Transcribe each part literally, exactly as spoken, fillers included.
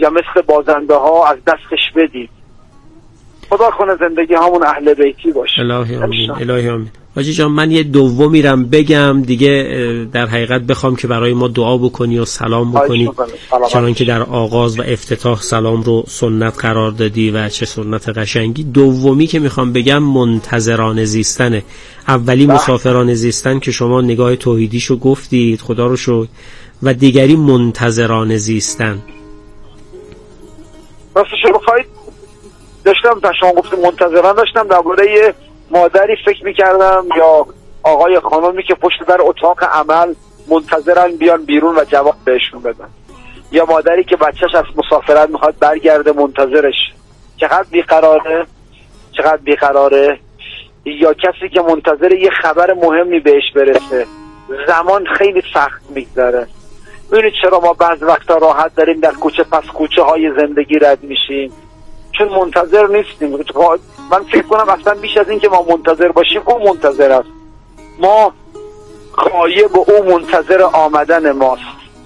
یا مثل بازنده ها از دستش بدید. خدا کنه زندگی همون اهل بیتی باشه. الهی آمین. الهی آمین. حاجی جان من یه دومی رم بگم دیگه، در حقیقت بخوام که برای ما دعا بکنی و سلام بکنی، چنان که در آغاز و افتتاح سلام رو سنت قرار دادی و چه سنت قشنگی. دومی که میخوام بگم منتظران زیستنه. اولی مسافران زیستن که شما نگاه توحیدیشو گفتید، خدا رو شکر، و دیگری منتظران زیستن. راستش رو بخواید داشتم تا شما گفتم منتظران، داشتم درباره مادری فکر میکردم یا آقای خانمی که پشت در اتاق عمل منتظرن بیان بیرون و جواب بهشون بدن، یا مادری که بچهش از مسافرت میخواد برگرده منتظرش. چقدر بیقراره، چقدر بیقراره. یا کسی که منتظر یه خبر مهمی بهش برسه، زمان خیلی سخت میگذره. ببینید چرا ما بعض وقتا راحت داریم در کوچه پس کوچه های زندگی رد میشیم؟ چون منتظر نیستیم. من فکر کنم اصلا بیش از این که ما منتظر باشیم او منتظر است. ما غایب و او منتظر آمدن ماست.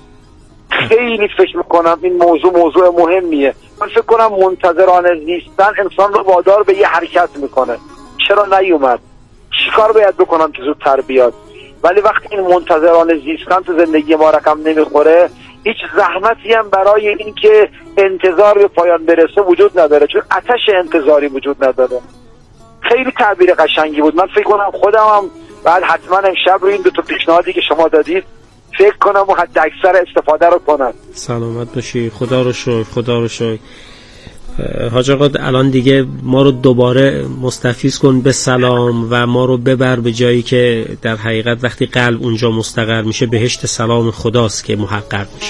خیلی فکر میکنم این موضوع موضوع مهمیه. من فکر کنم منتظران زیستن انسان رو وادار به یه حرکت میکنه. چرا نیومد؟ چیکار باید بکنم که زودتر بیاد؟ ولی وقتی این منتظران زیستن تو زندگی ما رقم نمیخوره، هیچ زحمتی هم برای این که انتظار به پایان برسه وجود نداره، چون آتش انتظاری وجود نداره. خیلی تعبیر قشنگی بود. من فکر کنم خودم هم بعد حتما امشب رو این دو تا پیشنهادی که شما دادید فکر کنم و حد اکثر استفاده رو کنم. سلامت باشی. خدا رو شکر. خدا رو شکر. حاج آقا الان دیگه ما رو دوباره مستفیض کن به سلام و ما رو ببر به جایی که در حقیقت وقتی قلب اونجا مستقر میشه بهشت سلام خداست که محقق میشه.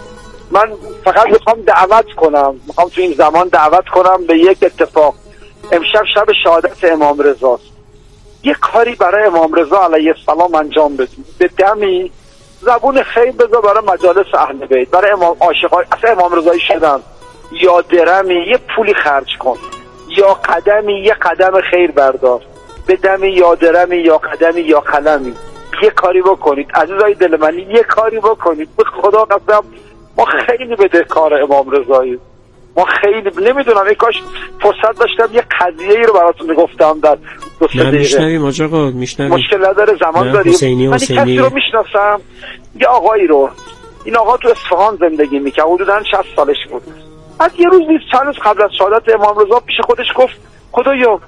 من فقط میخوام دعوت کنم، میخوام تو این زمان دعوت کنم به یک اتفاق. امشب شب شهادت امام رضاست. یک کاری برای امام رضا علیه السلام انجام بدید. به دمی زبون خیر بذار برای مجالس اهل بیت، برای امام عاشقای اصلا امام رضایی شدن. یا درمی یه پولی خرج کن، یا قدمی یه قدم خیر بردار. به دمی یا درمی یا قدمی یا قلمی یه کاری بکنید عزیزای دل من، یه کاری بکنید. به خدا قسم ما خیلی بدهکار امام رضایی. ما خیلی نمیدونم ای کاش فرصت داشتم یه قضیه ای رو براتون میگفتم در دو سه دقیقه. میشنویم حاج آقا، میشنویم. مشکل نداره، زمان داریم. حسینی من کسی رو میشناسم، یه آقایی رو، این آقا تو اصفهان زندگی میکنه، حدوداً شصت سالش بود. بعد یه روز نیست چند روز قبل از شهادت امام رضا پیش خودش گفت خدایا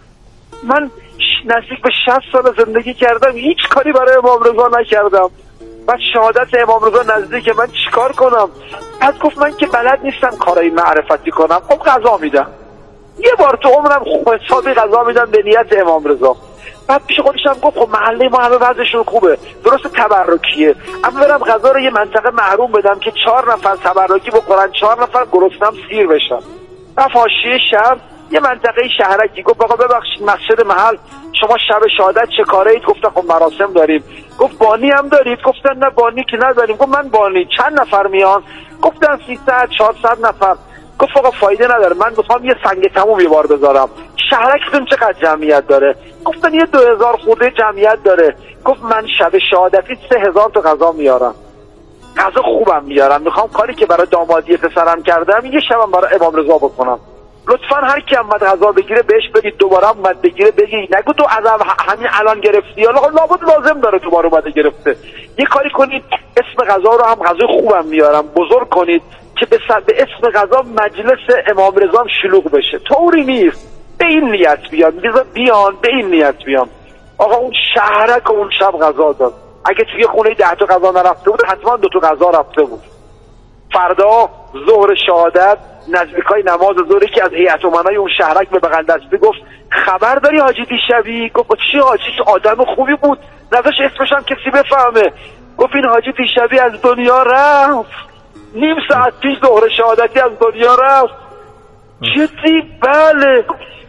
من نزدیک به شصت سال زندگی کردم هیچ کاری برای امام رضا نکردم، بعد شهادت امام رضا نزدیک من چیکار کنم؟ بعد گفت من که بلد نیستم کارای معرفتی کنم، خب قضا میدم، یه بار تو عمرم حسابی قضا میدم به نیت امام رضا. بعد پیش خودش هم گفت خب محله ما همه وضعشون خوبه، درست تبرکیه، اما برم غذا رو یه منطقه محروم بدم که چهار نفر تبرکی بخورن، چهار نفر گرسنم سیر بشن. رفت حاشیه شهر یه منطقه شهرکی، گفت آقا ببخشید مسجد محل شما شب شهادت چه کاره اید؟ گفتن خب مراسم داریم. گفت بانی هم دارید؟ گفتن نه بانی که نداریم. گفت من بانی. چند نفر میان؟ گفتن سیصد چهارصد نفر. گفت آقا فایده نداره، من میخوام یه سنگ تموم یه بار بذارم. شهرکتون چقدر جمعیت داره؟ گفتن یه دو هزار خورده جمعیت داره. گفت من شب شهادتی سه هزار تا غذا میارم، غذا خوبم میارم، میخوام کاری که برای دامادی پسرم کردم یه شبم برای امام رضا بکنم. لطفاً هر کی اومد غذا بگیره بهش بدید، دوباره اومد بگیره بگید، نگو تو از همین الان گرفتی، حالا لابد لازم داره دوباره اومده گرفته. یه کاری کنید اسم غذا رو هم غذا خوبم میارم بزرگ کنید که به اسم غذا مجلس امام رضا شلوغ بشه. طوری نیست، به این نیت بیان، بیان به این نیت بیان. آقا اون شهرک اون شب غذا داد، اگه توی خونه ده تا غذا نرفته بود حتما دو تا غذا رفته بود. فردا ظهر شهادت نزدیکای نماز ظهر که از هیئت امنای اون شهرک به بغل دستی گفت خبر داری حاجی دیشبی؟ گفت چی حاجی؟ آدم خوبی بود، نذاش اسمش هم کسی بفهمه. گفت این حاجی دیشبی از دنیا رفت، نیم ساعت پیش ظهر شهادتی از دنیا رفت. جدی؟ بله.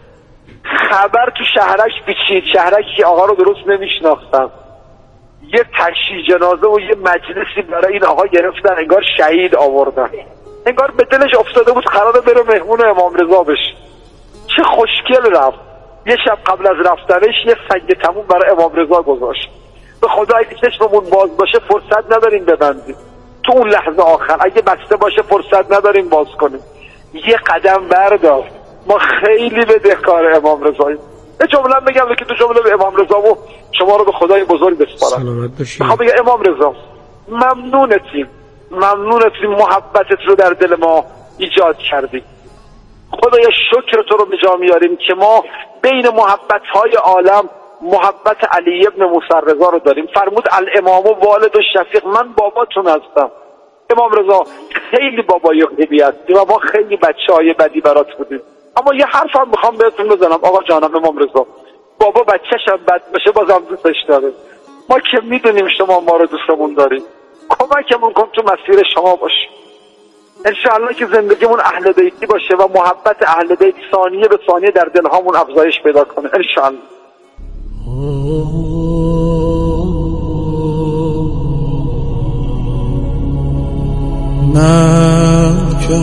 خبر تو شهرک پیچید، شهرک که آقا رو درست نمیشناختم، یه تشییع جنازه و یه مجلسی برای این آقا گرفتن، انگار شهید آوردن، انگار به دلش افتاده بود قراره بره مهمون امام رضا بشه. چه خوشگل رفت. یه شب قبل از رفتنش یه سنگ تموم برای امام رضا گذاشت. به خدا اگه چشممون باز باشه فرصت نداریم ببندیم. تو اون لحظه آخر اگه بسته باشه فرصت نداریم باز کنیم، یه قدم بردار. ما خیلی بدهکار امام رضاییم. یه جمله بگم که تو جمله به امام رضا و شما رو به خدای بزرگ بسپارم. سلامت باشید. میخوام بگم امام رضا ممنونتیم، ممنونتیم محبتت رو در دل ما ایجاد کردی. خدایا شکر تو رو به جا میاریم که ما بین محبت های عالم محبت علی ابن موسی رضا رو داریم. فرمود الامام و والد و شفیق، من باباتون هستم. امام رضا خیلی بابای خوبی هستی و ما خیلی بچه های بدی برات بودیم، اما یه حرف هم میخوام بهتون بزنم آقا جانم امام رضا، بابا بچه‌ش هم بد بشه بازم دوستش داره. ما که میدونیم شما ما رو دوستمون داریم، کمکمون کن تو مسیر شما باش. انشاءالله که زندگیمون اهل بیتی باشه و محبت اهل بیت ثانیه به ثانیه در دلهامون افزایش پیدا کنه انشاءالله. من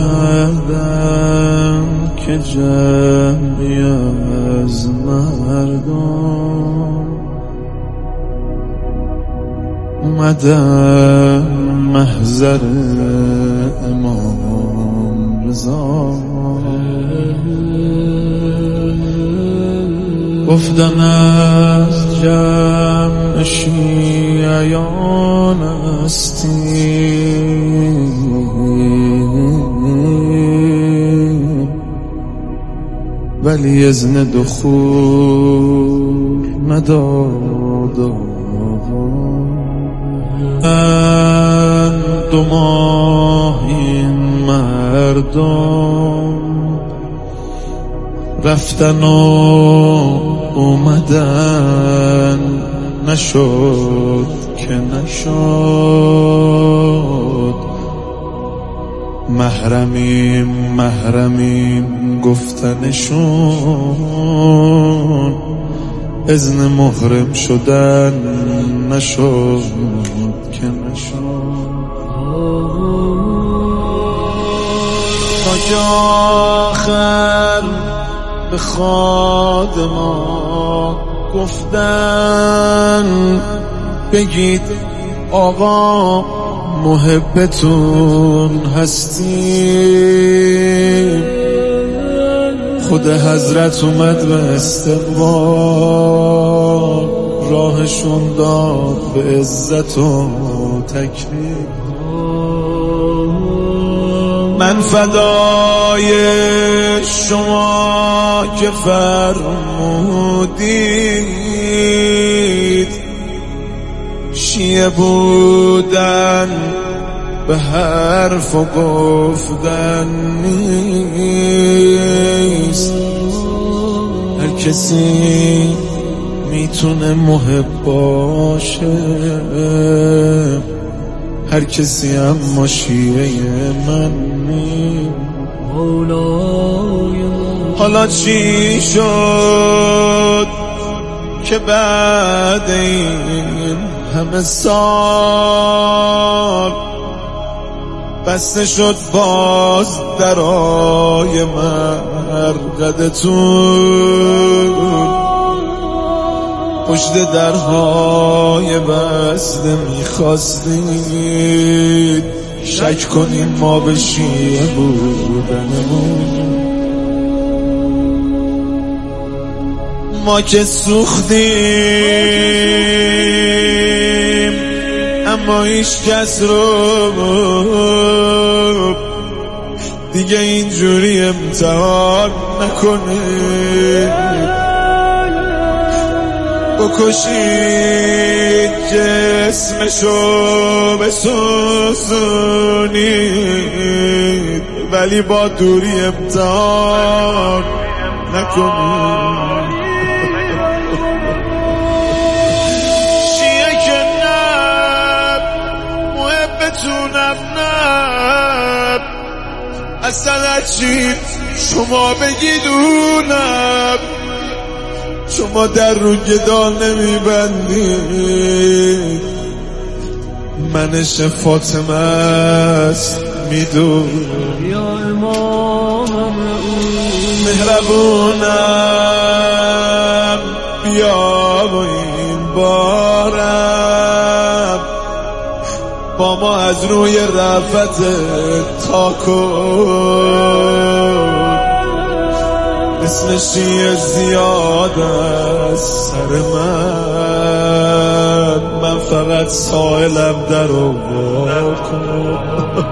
کردم که جمعی از مردم اومدم محضر امام رضا، گفتن از جمع شیعیان هستی، ولی اذن دخول نداد. من دو ماه این مردم رفتن و اومدن، نشد که نشد. محرمیم محرمیم گفتنشون، اذن محرم شدن نشد که نشد. تا که آخر به خادما گفتن بگید آقا محبتون هستیم. خود حضرت اومد به استقبال، راهشون داد به عزت و تکریم. من فدای شما که فرمودید، شیعه بودن به حرف و گفتن نیست. هر کسی میتونه محب باشه، هر کسی اما شیعه من نیست. حالا چی شد که بعد این همه سال بسته شد باز درای مرقدتون؟ پشت درهای بسته میخواستید شک کنیم ما به شیعه بودنمون. ما که سوختیم اما هیچ کس رو دیگه اینجوری امتحان نکنید. بکشید جسمشو بسوزونید، ولی با دوری امتحان نکنید. شیعه که نب محبتونم نب، اصلا چید شما بگیدونم. شما در رو گدا نمیبندید، منش فاطمه است میدون. یا امام مهربونم بیا و این بارم با ما از روی رفت تا کن اسم شیعه زیاد از سر من من فقط سائلم در رو وا کن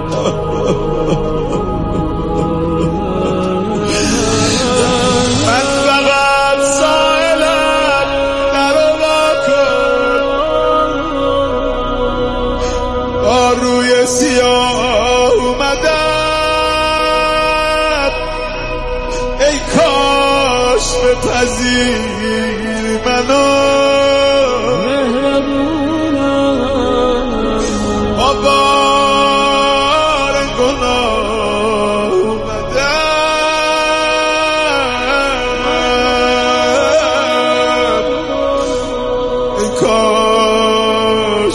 سیاه اومدم ای کاش بپذیری منو آبار گناه اومدم ای کاش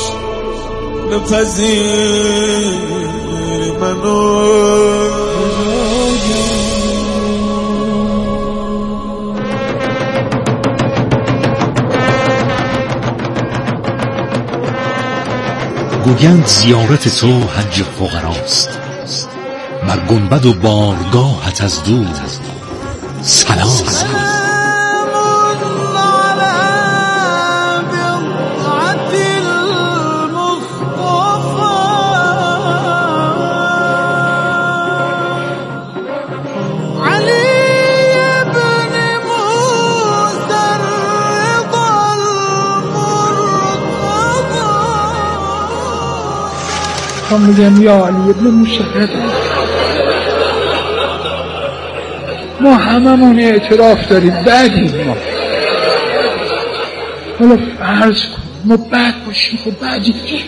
بپذیری منو گویند زیارت تو حج فقراست بر گنبد و بارگاهت از دور سلام هم میگم یا علی ابن موسی ما هممون اعتراف داریم بعدیم ما حالا فرض کن ما بعد باشیم خب بعدی باشیم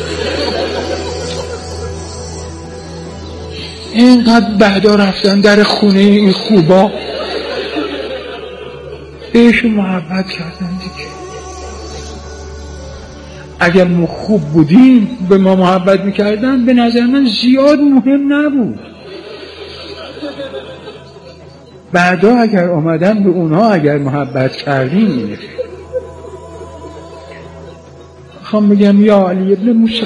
اینقدر بعدا رفتن در خونه این خوبا بهشون محبت کردن دیگه اگر ما خوب بودیم به ما محبت میکردن به نظر من زیاد مهم نبود بعدا اگر آمدن به اونها اگر محبت کردیم اینه میخوام بگم یا علی ابن موسی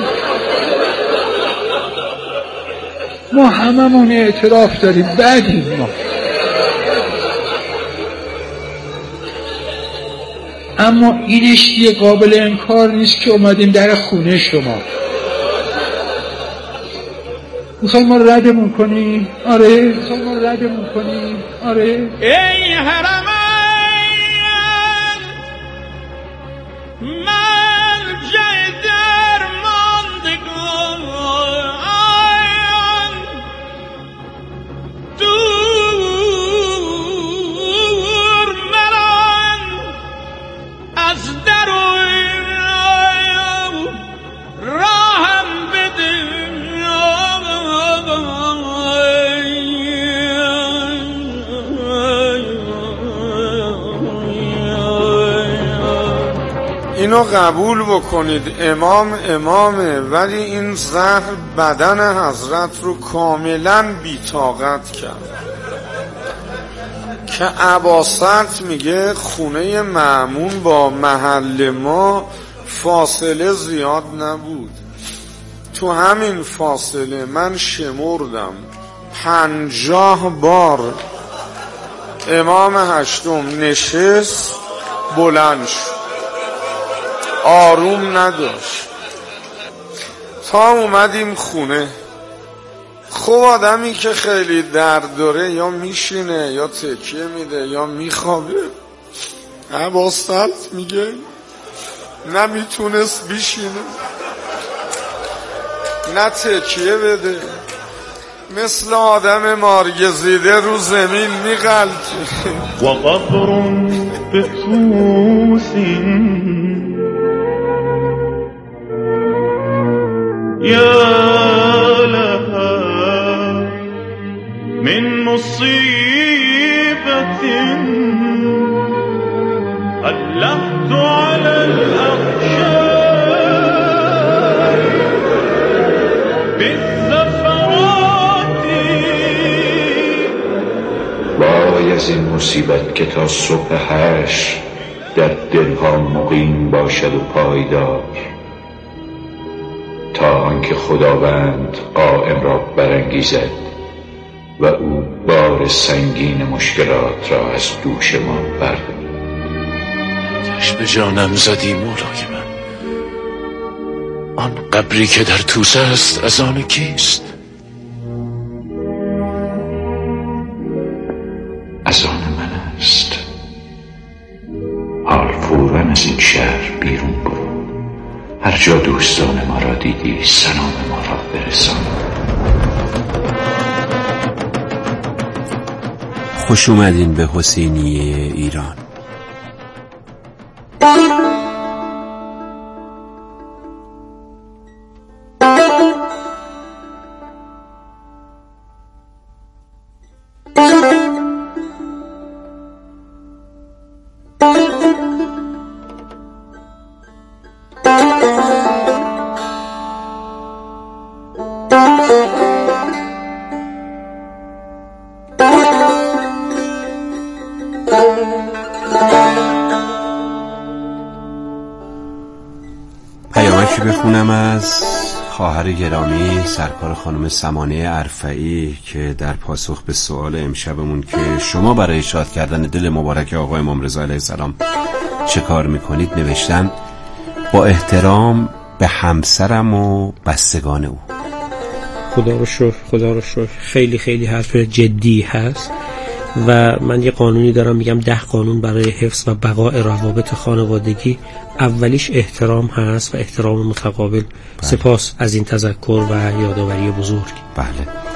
ما هممون اعتراف داریم بعدیم ما اما اینش یه قابل انکار نیست که اومدیم در خونه شما میخوای ما ردمون کنی؟ آره میخوای ما ردمون کنی؟ آره ای حرمین من جای درماندگان دور مران از در و راهم بده اینو قبول بکنید امام امامه ولی این زهر بدن حضرت رو کاملا بی‌طاقت کرد که عباست میگه خونه مأمون با محل ما فاصله زیاد نبود تو همین فاصله من شمردم پنجاه بار امام هشتم نشست بلند شد آروم نداشت تا اومدیم خونه خب آدمی که خیلی درد داره یا میشینه یا تکیه میده یا میخوابه عباست میگه نمیتونست بیشینه نه تکیه بده مثل آدم مارگزیده رو زمین میغلطه و قبر به توسین یا لها من مصیبت اللحظ على الأخشار بالزفرات وای از این مصیبت که تا صبح حشر در دلها مقیم باشد و پایدار تا تا آنکه خداوند قائم را برانگیزد و او بار سنگین مشکلات را از دوش ما بردارد. آتش به جانم زدی مولای من، آن قبری که در توسه است از آن کیست؟ از آن من است. حال فوراً از این شهر بیرون برو، هر جا دوستان ما را دیدی سلام ما را برسان. خوش اومدین به حسینیه ایران. پیامکی بخونم از خواهر گرامی سرکار خانم سمانه ارفعی که در پاسخ به سوال امشبمون که شما برای شاد کردن دل مبارک آقای امام رضا علیه السلام چه کار میکنید نوشتن: با احترام به همسرم و بستگان او. خدا رو شکر، خدا رو شکر. خیلی خیلی حرف جدی هست و من یه قانونی دارم میگم ده قانون برای حفظ و بقاء روابط خانوادگی. اولیش احترام هست و احترام متقابل. بله. سپاس از این تذکر و یادآوری بزرگ. بله.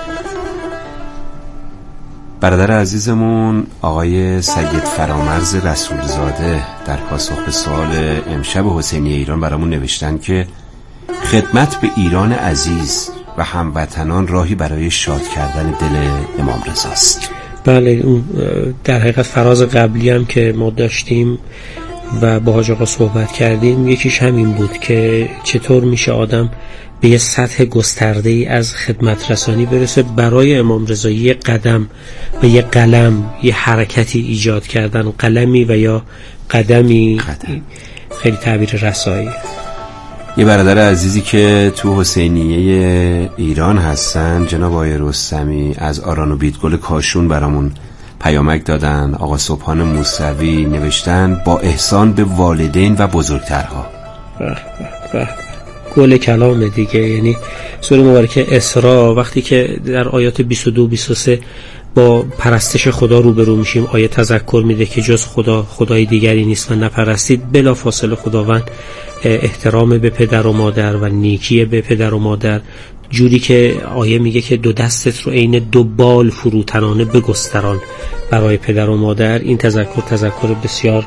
برادر عزیزمون آقای سید فرامرز رسولزاده در پاسخ به سوال امشب حسینیه ایران برامون نوشتن که خدمت به ایران عزیز و هموطنان راهی برای شاد کردن دل امام رضا است. بله، اون در حقیقت فراز قبلی هم که ما داشتیم و با حاج آقا صحبت کردیم یکیش همین بود که چطور میشه آدم به یه سطح گسترده ای از خدمت رسانی برسه برای امام رضا. یه قدم و یه قلم، یه حرکتی ایجاد کردن، قلمی و یا قدمی قدم. خیلی تعبیر رسایی. یه برادر عزیزی که تو حسینیه ایران هستن جناب آقای رستمی از آران و بیدگل کاشون برامون پیامک دادن. آقا سبحان موسوی نوشتن: با احسان به والدین و بزرگترها. به به به، گل کلام دیگه. یعنی سوره مبارکه اسراء وقتی که در آیات بیست و دو بیست و سه با پرستش خدا روبرو میشیم، آیه تذکر میده که جز خدا خدای دیگری نیست و نپرستید. بلا فاصله خداوند احترام به پدر و مادر و نیکی به پدر و مادر، جوری که آیه میگه که دو دستت رو عین دو بال فروتنانه بگستران برای پدر و مادر. این تذکر تذکر بسیار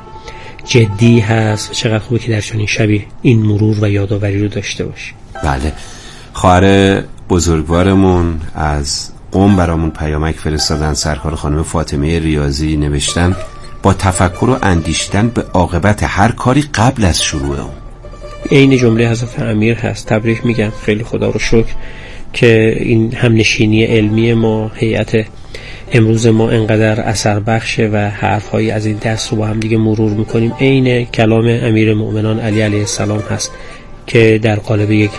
جدی هست. چقدر خوبه که در چنین شبی این مرور و یادآوری رو داشته باشیم. بله. خواهر بزرگوارمون از قم برامون پیامک فرستادن. سرکار خانم فاطمه ریاضی نوشتن: با تفکر و اندیشیدن به عاقبت هر کاری قبل از شروع اون. این جمله حضرت امیر هست. تبریک میگم، خیلی خدا رو شکر که این همنشینی علمی ما، هیئت امروز ما انقدر اثر بخشه و حرفهایی از این دست رو با هم دیگه مرور میکنیم. عین کلام امیر مؤمنان علی علیه السلام هست که در قالب یک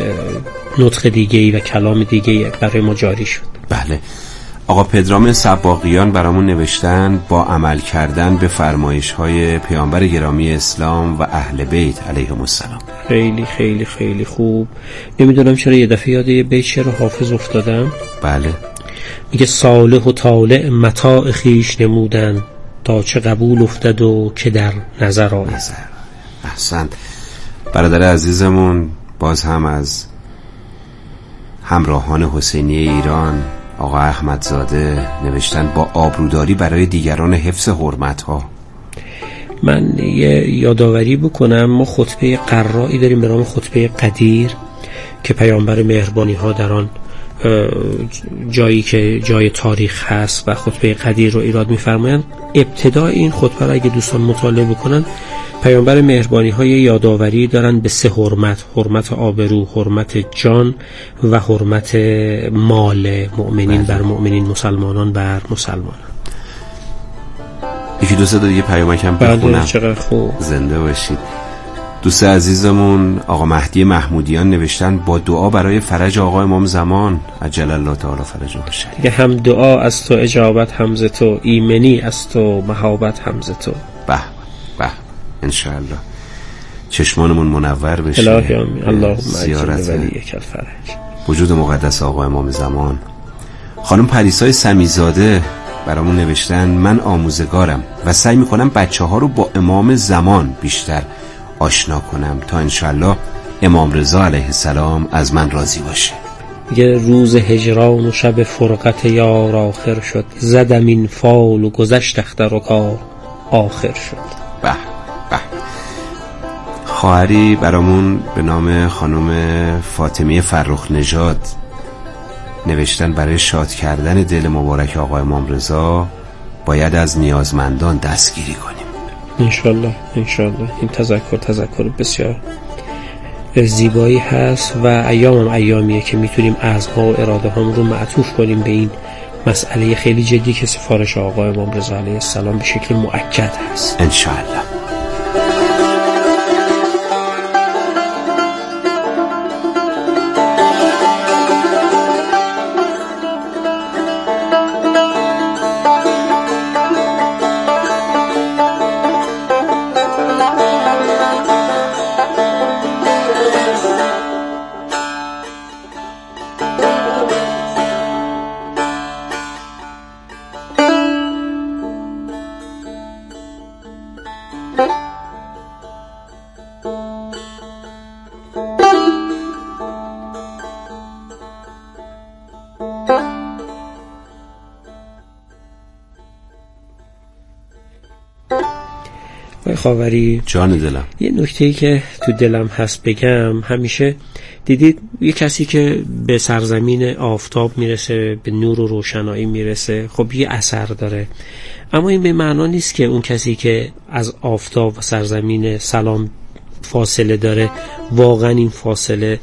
نطق دیگه‌ای و کلام دیگه‌ای برای ما جاری شد. بله. آقا پدرام سباقیان برامون نوشتن: با عمل کردن به فرمایش‌های پیامبر گرامی اسلام و اهل بیت علیهم السلام. خیلی خیلی خیلی خوب. نمیدونم چرا یه دفعه یاد یه بیت شعر حافظ افتادم. بله. میگه صالح و طالع متاع خویش نمودن، تا چه قبول افتد و که در نظر آید. نظر. احسنت. برادر عزیزمون باز هم از همراهان حسینیه ایران آقا احمدزاده نوشتن: با آبروداری برای دیگران حفظ حرمت‌ها. من یه یادآوری بکنم، ما خطبه قرایی داریم به نام خطبه قدیر که پیامبر مهربانی ها در آن جایی که جای تاریخ هست و خطبه قدیر رو ایراد می‌فرمایند. ابتدای این خطبه رو اگه دوستان مطالعه بکنن، پیامبر مهربانی های یادآوری دارن به سه حرمت: حرمت آبرو، حرمت جان و حرمت مال مؤمنین بر مؤمنین، مسلمانان بر مسلمانان. یکی دو سه تا دیگه پیامک هم بخونم. چقدر خوب. زنده باشید. دوست عزیزمون آقا مهدی محمودیان نوشتن با دعا برای فرج آقا امام زمان عجل الله تعالی فرجه باشه. دیگه هم دعا از تو، اجابت هم ز تو، ایمنی از تو، مهابت هم ز تو. به به انشاءالله چشمانمون منور بشه. الهی آمین. اللهم زیارت ولیک الفرج. وجود مقدس آقا امام زمان. خانم پریسای سمیزاده برامون نوشتن من آموزگارم و سعی میکنم بچه ها رو با امام زمان بیشتر آشنا کنم تا انشالله امام رضا علیه السلام از من راضی باشه. یه روز هجران و شب فرقت یار آخر شد، زدم این فال و گذشت اختر و کار آخر شد. به به. خواهری برامون به نام خانم فاطمه فرخ نژاد نوشتن برای شاد کردن دل مبارک آقا امام رضا باید از نیازمندان دستگیری کنیم. انشالله انشالله. این تذکر تذکر بسیار زیبایی هست و ایام هم ایامیه که میتونیم عزم‌ها و اراده هم رو معطوف کنیم به این مسئله خیلی جدی که سفارش آقا امام رضا علیه السلام به شکل مؤکد هست. انشالله. خاوری جان دلم، یه نکته‌ای که تو دلم هست بگم، همیشه دیدید یه کسی که به سرزمین آفتاب میرسه، به نور و روشنایی میرسه، خب یه اثر داره، اما این به معنا نیست که اون کسی که از آفتاب و سرزمین سلام فاصله داره واقعا این فاصله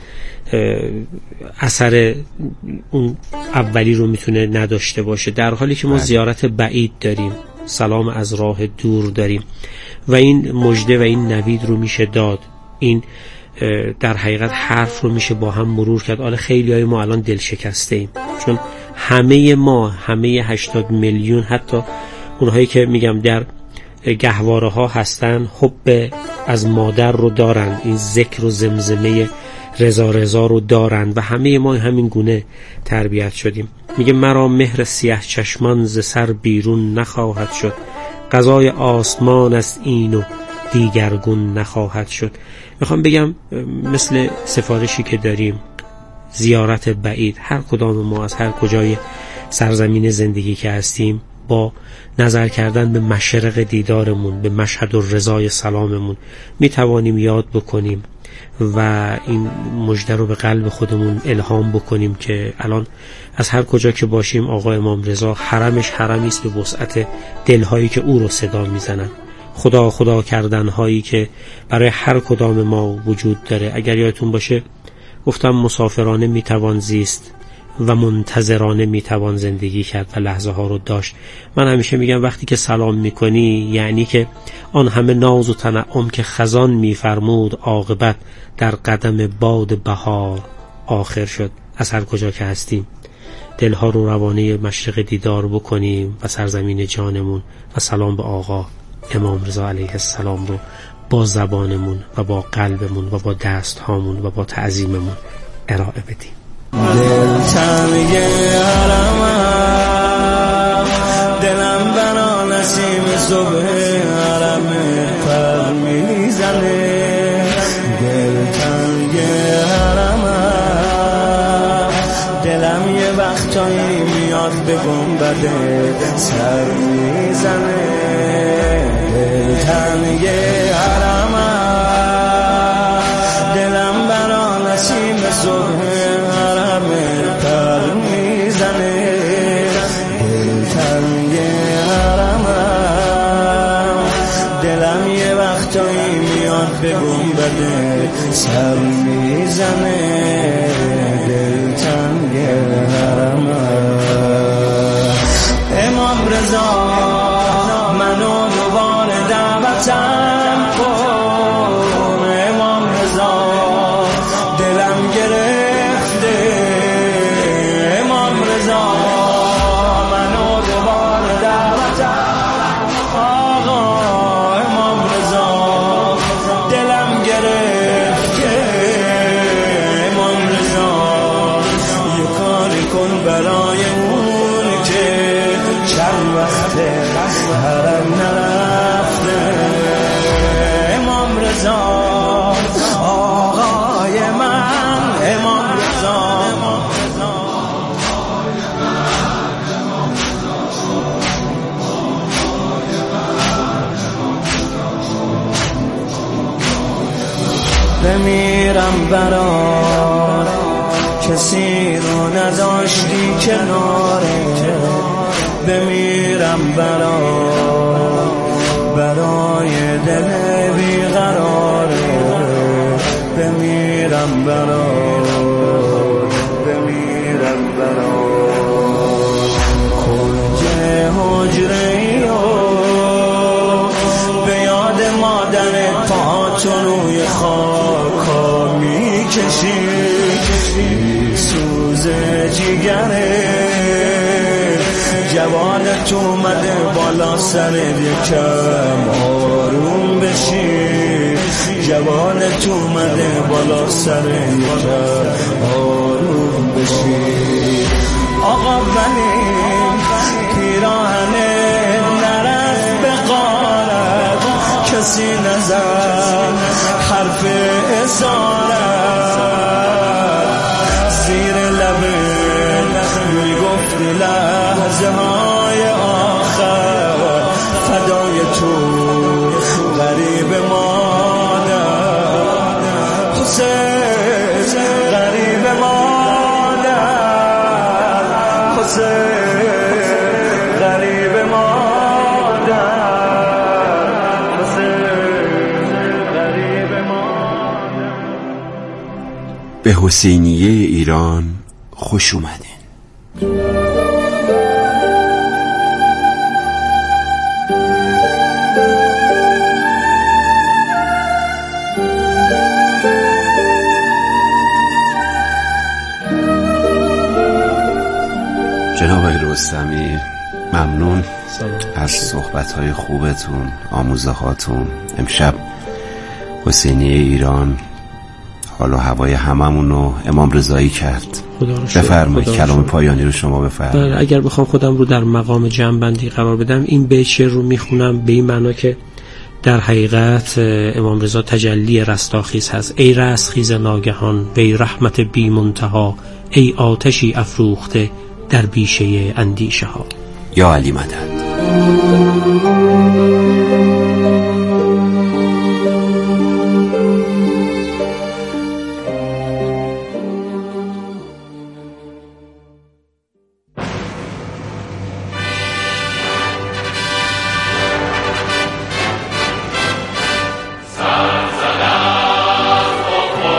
اثر اون اولی رو میتونه نداشته باشه، در حالی که ما زیارت بعید داریم، سلام از راه دور داریم و این مژده و این نوید رو میشه داد. این در حقیقت حرف رو میشه با هم مرور کرد. حالا خیلی های ما الان دل شکسته ایم، چون همه ما، همه هشتاد میلیون، حتی اونهایی که میگم در گهواره ها هستن، حب از مادر رو دارن، این ذکر و زمزمه رضا رضا رو دارن و همه ما همین گونه تربیت شدیم. میگه مرا مهر سیاه چشمان ز سر بیرون نخواهد شد، قضای آسمان است این و دیگرگون نخواهد شد. میخوام بگم مثل سفارشی که داریم، زیارت بعید، هر کدام ما از هر کجای سرزمین زندگی که هستیم، با نظر کردن به مشرق دیدارمون، به مشهد و رضای سلاممون، میتوانیم یاد بکنیم و این مژده رو به قلب خودمون الهام بکنیم که الان از هر کجا که باشیم آقا امام رضا حرمش حرمی است به وسعت دلهایی که او رو صدا میزنن، خدا خدا کردن هایی که برای هر کدام ما وجود داره. اگر یادتون باشه گفتم مسافرانه میتوان زیست و منتظرانه میتوان زندگی کرد و لحظه ها رو داشت. من همیشه میگم وقتی که سلام میکنی یعنی که آن همه ناز و تنعم که خزان میفرمود، عاقبت در قدم باد بهار آخر شد. از هر کجا که هستیم دلها رو روانه مشرق دیدار بکنیم و سرزمین جانمون و سلام به آقا امام رضا علیه السلام رو با زبانمون و با قلبمون و با دست هامون و با تعظیممون ارائه بدیم. دل تنگ حرمم، دلم بنا نسیم صبح حرم پر میزنه. دل تنگ حرمم، دلم یه وقتایی میاد به گنبد سر میزنه. دل تنگ حرمم، دلم بنا نسیم صبح به گنبد سر میزنه. دل تنگ حرمم. امام رضا منو دوباره دعوتم کن، بمیرم برات کسی رو نداشتی کناره بمیرم برات برای دل بیقراره بمیرم برات بمیرم برات کنج حجره به یاد مادر پاتو روی خاکا میکشی سوز جیگره جوانت اومده بالا سر یکم آروم بشی جوانت اومده بالا سر یکم آروم بشی آقا ولی پیراهنه نرفت به غارت کسی نزد حرف اسارت زیر لبه میگفتی لحظه های آخر فدای تو غریب مادر حسین غریب مادر حسین غریب مادر حسین غریب مادر. به حسینیه ایران خوش اومدین. جناب رستمی ممنون از صحبت‌های خوبتون، آموزه‌هاتون. امشب حسینیه ایران حال و هوای هممونو امام رضایی کرد. بفرمایید کلام پایانی رو شما بفرمایید. اگر بخوام خودم رو در مقام جمع‌بندی قرار بدم این بیت شعر رو میخونم به این معنا که در حقیقت امام رضا تجلی رستاخیز هست. ای رستخیز ناگهان وی رحمت بی منتها ای آتشی افروخته در بیشه اندیشه ها. یا علی مدد.